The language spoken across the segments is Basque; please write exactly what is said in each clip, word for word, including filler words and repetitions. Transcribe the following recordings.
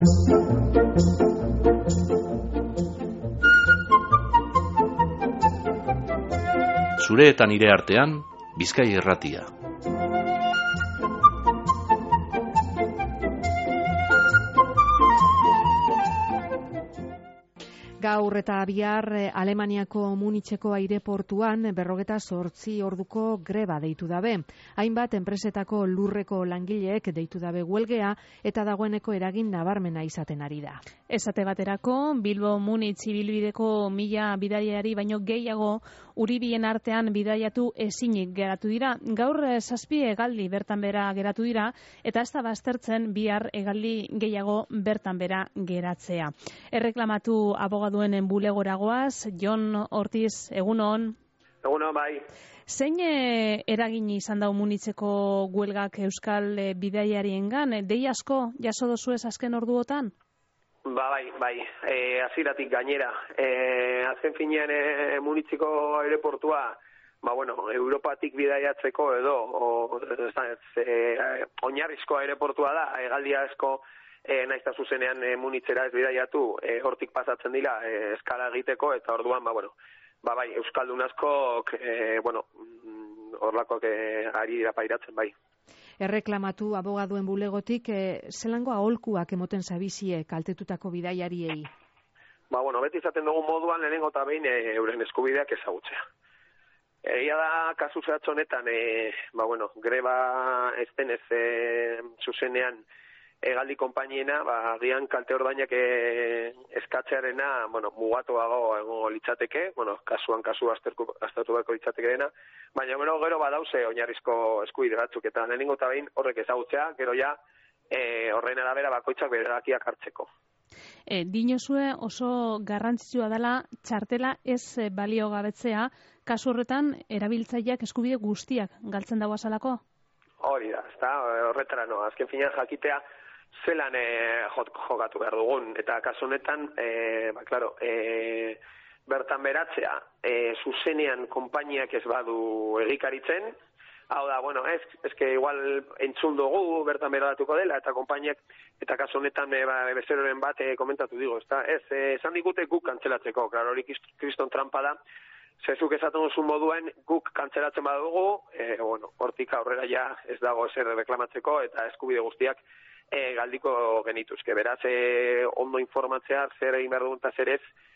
Zure eta nire artean, Bizkai Irratia. Gaur eta bihar Alemaniako Munitzeko aireportuan berrogeta zortzi orduko greba deitu dabe. Hainbat enpresetako lurreko langileek deitu dabe huelgea eta dagoeneko eragin nabarmena izaten ari da. Esate baterako, Bilbo Munitz ibilbideko mila bidaiari baino gehiago uribien artean bidaiatu ezinik geratu dira. Gaur zazpi hegaldi bertan bera geratu dira eta ez da baztertzen bihar hegaldi gehiago bertan bera geratzea. Erreklamatu abogaduenen bulegoragoaz, Jon Ortiz, egunon. Egunon, bai. Zein eragin izan dau Munitzeko huelgak euskal bidaiariengan? Dei asko jaso dozu ez azken orduotan? Ba, bai, bai, e, aziratik gainera. E, azken finean e, Munitzeko aireportua, ba, bueno, Europatik bidaiatzeko edo, o, ez, e, oinarrizko aireportua da, hegaldia asko, e, naizta zuzenean e, Munitzera ez bidaiatu, e, hortik pasatzen dira, e, eskala egiteko, eta orduan, ba, bueno, ba, bai, euskaldun askok, e, bueno, horlakoak e, ari dira pairatzen, bai. Erreklamatu abogaduen bulegotik, eh, zelango aholkuak emoten zabizie kaltetutako bidaiariei? Ba, bueno, beti izaten dugu moduan lehenengo eta behin e, euren eskubideak ezagutzea. Egia da, kasu zehatz honetan, e, ba, bueno, greba ez denez e, zuzenean hegaldi konpainiena, ba, agian kalte ordainak e, eskatzearena, bueno, mugatuago egongo litzateke, bueno, kasuan kasu aztertu beharko litzateke dena, baina gero gero badauze oinarrizko eskubide batzuk eta lehenengo eta behin horrek ezagutzea, gero ja e, horren arabera bakoitzak berakiak hartzeko. E, dinozue oso garrantzitsua dela txartela ez balio gabetzea, kasu horretan erabiltzaileak eskubide guztiak galtzen dago azalako? Hori da, ezta, horretara no, azken finean jakitea zelan e, jokatu behar dugun, eta kasu honetan, e, ba, klaro, e, bertan beratzea, e, zuzenean konpainiak ez badu egikaritzen, hau da, bueno, ez, ez que igual entzun dugu bertan beratuko dela, eta konpainiak, eta kasu honetan e, ba, bezeroren bat e, komentatu digo, ezta, ez, e, esan digute guk kantzelatzeko, klaro, hori kriston trampa da, zezuk esaten duzun moduen guk kantzelatzen badugu, e, bueno, hortik aurrera ja ez dago ezer reklamatzeko, eta eskubide guztiak E, galdiko genituzke, beraz, e, ondo informatzea, zer egin behar dugun eta zer ez,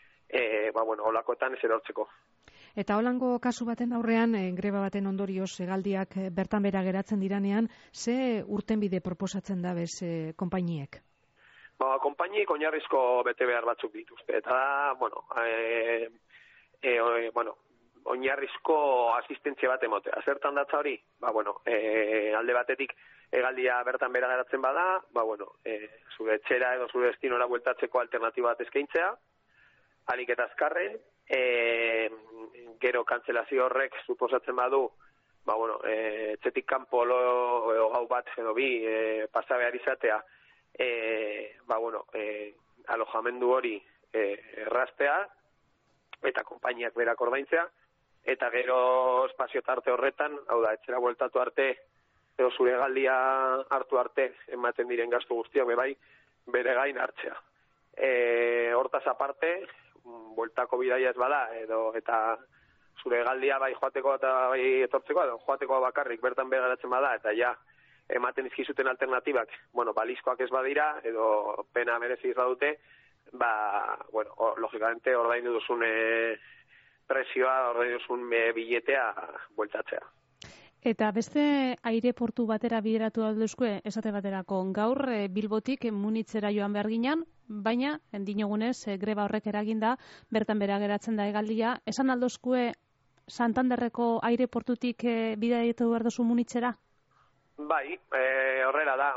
e, ba, bueno, olakoetan ez erortzeko. Eta holango kasu baten aurrean, e, greba baten ondorioz, hegaldiak e, bertan bera geratzen diranean, ze urtenbide proposatzen da bez e, konpainiek? Ba, konpainiek oinarrizko bete behar batzuk dituzte, eta, bueno, e, e, o, bueno, oinarrizko asistentzia bat emotea. Zertan datza hori? Ba, bueno, e, alde batetik, hegaldia bertan bera geratzen bada, ba, bueno, e, zure etxera edo zure destinora bueltatzeko alternatiba bat eskaintzea, alik eta azkarren, e, gero kantzelazio horrek suposatzen badu, ba, bueno, e, etxetik kanpo lo, edo gau bat edo bi e, pasa behar izatea, e, ba, bueno, e, alojamendu hori e, erraztea, eta konpainiak berak ordaintzea, eta gero espazio tarte horretan, hau da, etxera bueltatu arte, edo zure hegaldia hartu arte ematen diren gastu guztiak bai bere gain hartzea. E, hortaz aparte, bueltako bidaia ez bada, edo eta zure hegaldia bai joateko eta bai etortzeko, edo joateko bakarrik bertan begaratzen bada, eta ja ematen izkizuten alternatibak, bueno, balizkoak ez badira, edo pena merezi badute, ba, bueno, o, logikamente ordaindu duzun e, presioa, ordaindu duzun e, billetea bueltatzea. Eta beste aireportu batera bideratu alduzkue, esate baterako, gaur e, Bilbotik Munitzera joan behar ginen, baina, dinogunez, e, greba horrek eraginda, bertan bera geratzen da hegaldia, esan alduzkue Santanderreko aireportutik e, bidaiatu behar duzu Munitzera? Bai, e, horrela da,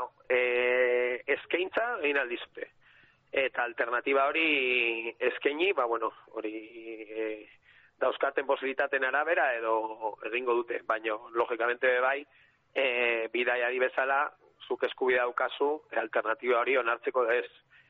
e, eskaintza egin aldizute. Eta alternatiba hori eskaini, ba, bueno, hori... E, dauzkaten posibilitaten arabera edo egingo dute, baina logikamente bai, e, bidaiari bezala, zuk eskubidea daukazu, e, alternatiba hori onartzeko ez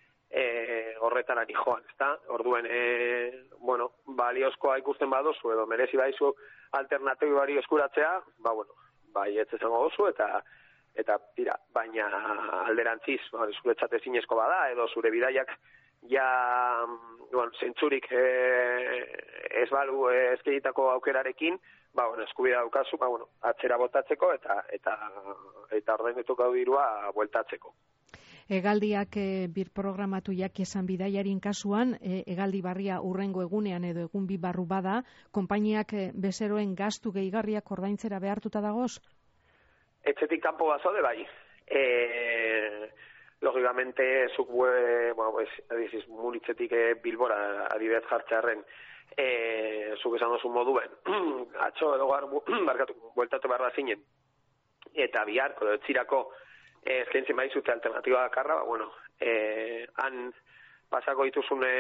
e, horretara ni joan, ezta? Orduen, e, bueno, baliozkoa ikusten baduzu edo merezi baizu alternatiba hori eskuratzea, ba, bueno, bai, ez esango duzu, eta eta tira, baina alderantziz, ba, zuretzat ezinezko bada, edo zure bidaiak ja, bueno, zentzurik e, ez balu eskeitako aukerarekin, ba, bueno, eskubidea daukazu, ba, bueno, atzera botatzeko eta eta eta ordainetuko dirua bueltatzeko. Hegaldiak e, bir programatu jak esan bidaiarin kasuan, e, hegaldi barria urrengo egunean edo egun bi barru bada, konpainiak e, bezeroen gastu gehigarriak ordaintzera behartuta dagoz? Etxetik kanpo bazaude bai. E, logikamente, zuk bue, bueno, pues, adiziz, Munitzetik e, Bilbora adibidez jartzearen, e, zuk esan dozu moduen, atxo edo gar, barkatu, bueltatu behar da zinen, eta biharko, edo etzirako, eskaintzen badizute alternatiba dakarra, ba, bueno, eh, han pasako dituzune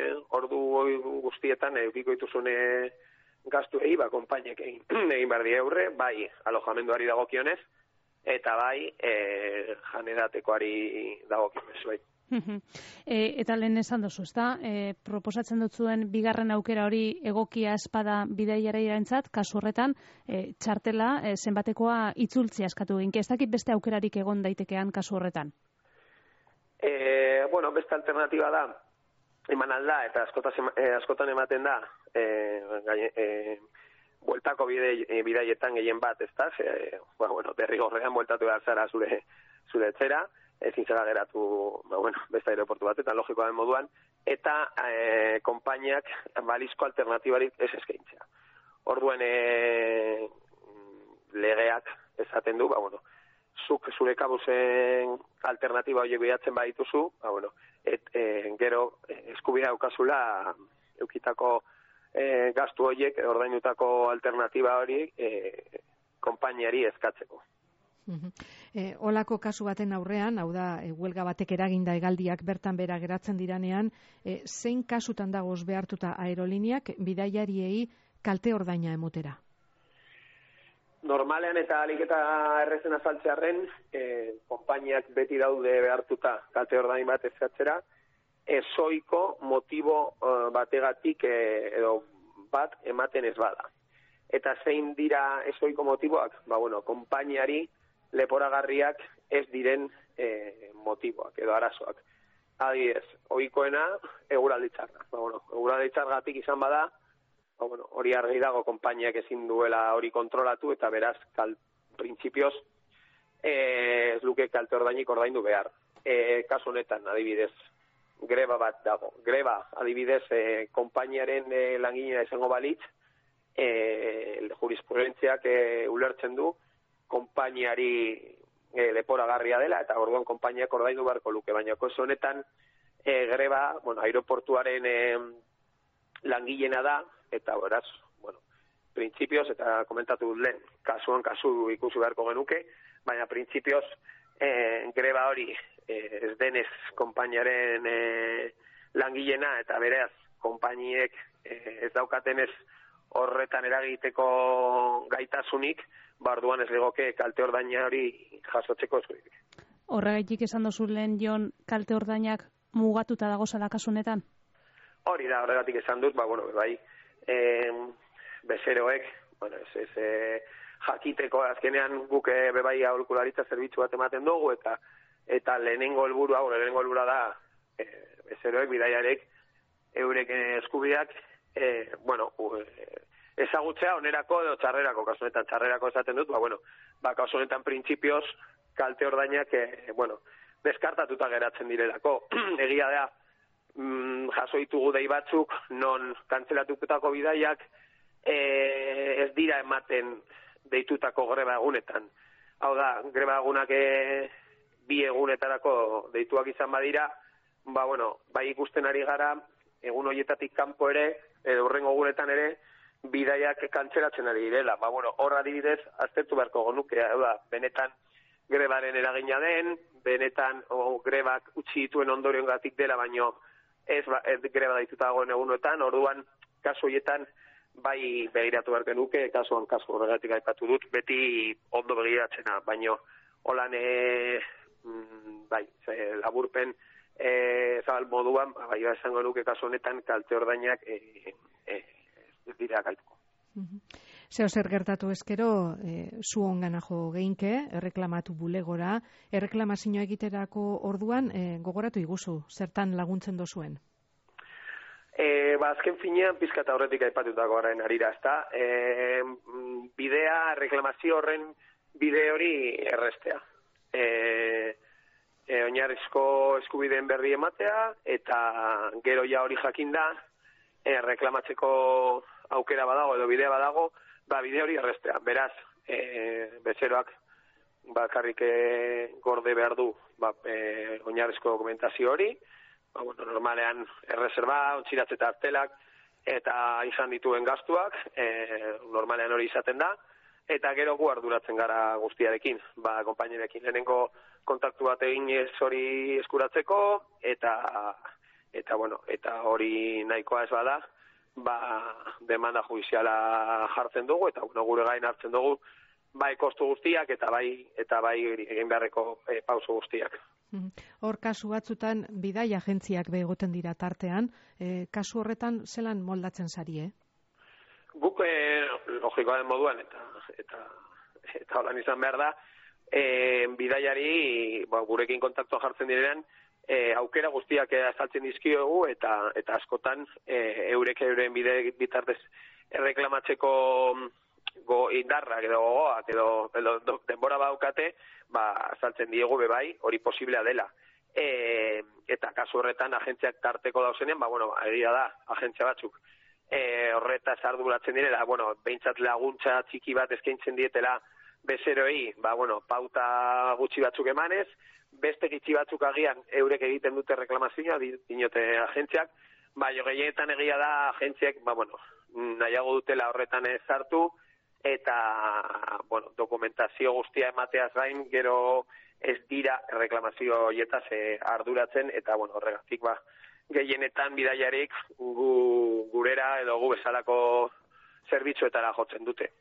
ordu guztietan, edukiko dituzune gastuei, ba, konpainek egin, egin behar di eurre, bai alojamenduari dagokionez, eta bai eh, janeratekoari dagokionez, bai. e, eta lehen esan dozu, ezta? E, proposatzen dut zuen bigarren aukera hori egokia espada bidaiaraientzat, kasu horretan, e, txartela e, zenbatekoa itzultzia eskatu egin. Ez dakit beste aukerarik egon daitekean kasu horretan? E, bueno, beste alternatiba da, eman alda, eta askotan, eh, askotan ematen da, e, gaine, e, bueltako bide, e, bidaietan gehien bat, ez da? E, ba, bueno, derrigorrean bueltatu behar zara zure, zure etxera, ezin zara geratu, ba, bueno, beste aeroportu batetan, logikoa den moduan, eta e, konpainiak balizko alternatibarik ez eskaintzea. Orduen e, legeak esaten du, ba, bueno, zuk zure kabuzen alternatiba horiek bidatzen badituzu, ba, bueno, et, e, gero eskubidea daukazula eukitako e, gastu horiek, ordainutako alternatiba hori e, konpainiari eskatzeko. E, olako kasu baten aurrean, hau da, e, huelga batek eraginda hegaldiak bertan bera geratzen diranean, e, zein kasutan dagoz behartuta aeroliniak bidaiariei kalte ordaina emotera? Normalean eta alik eta errezen azaltzearen, e, konpainiak beti daude behartuta kalte ordain bat eskatzera, ezoiko motibo uh, bategatik e, edo bat ematen ez bada. Eta zein dira ezoiko motiboak? Ba, bueno, konpainiari leporagarriak ez diren e, motiboak edo arazoak. Adibidez, ohikoena eguraldi txarra. Ba, bueno, eguraldi txargatik izan bada, ba, bueno, hori argi dago konpainiak ezin duela hori kontrolatu eta beraz kal, printzipioz e, ez luke kalte ordainik ordaindu behar. E, kasu honetan, adibidez, greba bat dago. Greba, adibidez, e, konpainiaren e, langilea izango balitz, e, jurisprudentziak e, ulertzen du, konpainiari e, leporagarria dela, eta orduan konpainiak ordaindu beharko luke, baina kasu honetan e, greba, bueno, aeroportuaren e, langilena da, eta beraz, bueno, printzipioz, eta komentatu dut lehen, kasuan kasu ikusi beharko genuke, baina printzipioz e, greba hori e, ez denez konpainiaren e, langilena, eta beraz, konpainiek e, ez daukatenez horretan eragiteko gaitasunik, barduan ez legoke kalte ordaina hori jasotzeko eskubiderik. Horregaitik esan dozu lehen, Jon, kalte ordainak mugatuta dagozala kasunetan? Hori da, horregatik esan dut, ba, bueno, bai, e, bezeroek, bueno, ez, ez e, jakiteko azkenean guk e, bebai aholkularitza zerbitzu bat ematen dugu, eta eta lehenengo helburua, bueno, lehenengo helburua da, e, bezeroek, bidaiarek, eurek eskubideak, e, bueno, e, ezagutzea onerako edo txarrerako, kasu honetan txarrerako esaten dut, ba, bueno, ba, kasu honetan printzipioz kalte ordainak, e, bueno, deskartatuta geratzen direlako. Egia da, mm, jaso ditugu dei batzuk, non kantzelatutako bidaiak e, ez dira ematen deitutako greba egunetan. Hau da, greba egunak e, bi egunetarako deituak izan badira, ba, bueno, bai ikusten ari gara, egun horietatik kanpo ere, edo hurrengo egunetan ere, bidaiak kantzeratzen ari direla. Ba, bueno, hor adibidez, aztertu beharko genuke, da, benetan grebaren eragina den, benetan o, grebak utzi dituen ondorioengatik dela, baino ez, ba, ez greba daituta dagoen egunotan, orduan, kasu horietan, bai begiratu beharko genuke, kasuan kasu horregatik aipatu dut, beti ondo begiratzena, baino, holan, e, mm, bai, ze, laburpen, e, zabal moduan, bai, esango nuke kasu honetan, kalte ordainak, e, e, ez dira gaituko. Zeo zer gertatu ezkero, e, zu ongana jo geinke, erreklamatu bulegora, erreklamazioa egiterako orduan, e, gogoratu iguzu, zertan laguntzen dozuen? E, ba, azken finean, pizka eta horretik aipatutako horren arira, ezta? E, bidea, reklamazio horren bide hori errestea. E, e, oinarrizko eskubideen berri ematea, eta gero ja hori jakinda, e, reklamatzeko aukera badago edo bidea badago, ba, bide hori errestea. Beraz, e, bezeroak bakarrik e, gorde behar du ba, e, oinarrizko dokumentazio hori, ba, bueno, normalean erreserba, ontziratze eta artelak, eta izan dituen gastuak, e, normalean hori izaten da, eta gero gu arduratzen gara guztiarekin, ba, konpainerekin lehenengo kontaktu bat egin ez hori eskuratzeko, eta, eta, bueno, eta hori nahikoa ez bada, ba, demanda judiziala jartzen dugu, eta bueno, gure gain hartzen dugu, bai kostu guztiak, eta bai, eta bai egin beharreko e, pauso guztiak. Hor kasu batzutan bidai agentziak begoten dira tartean, e, kasu horretan zelan moldatzen zari, eh? Guk e, logikoa den moduan eta eta eta holan izan behar da, e, bidaiari ba, gurekin kontaktua jartzen direnean, e, aukera guztiak azaltzen dizkiogu eta eta askotan e, eurek euren bide bitartez erreklamatzeko go indarrak edo gogoak edo, edo denbora baukate, ba, azaltzen diegu bebai, hori posiblea dela. E, eta kasu horretan agentziak tarteko dauzenean, ba, bueno, egia da, agentzia batzuk e, horretaz arduratzen direla, bueno, behintzat laguntza txiki bat eskaintzen dietela bezeroei, ba, bueno, pauta gutxi batzuk emanez, beste gitxi batzuk agian eurek egiten dute reklamazioa, dinote agentziak, ba, jo gehienetan egia da agentziak, ba, bueno, nahiago dutela horretan ez hartu, eta, bueno, dokumentazio guztia emateaz gain, gero ez dira reklamazio horietaz eh, arduratzen, eta, bueno, horregatik, ba, gehienetan bidaiarik gu, gurera edo gu bezalako zerbitzuetara jotzen dute.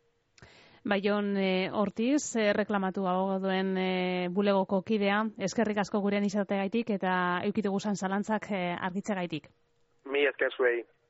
Baion e, Ortiz, e, reklamatu abogaduen e, bulegoko kidea, eskerrik asko gurean izateagaitik eta eukitugu zan zalantzak e, argitzegaitik. Mi esker zuei.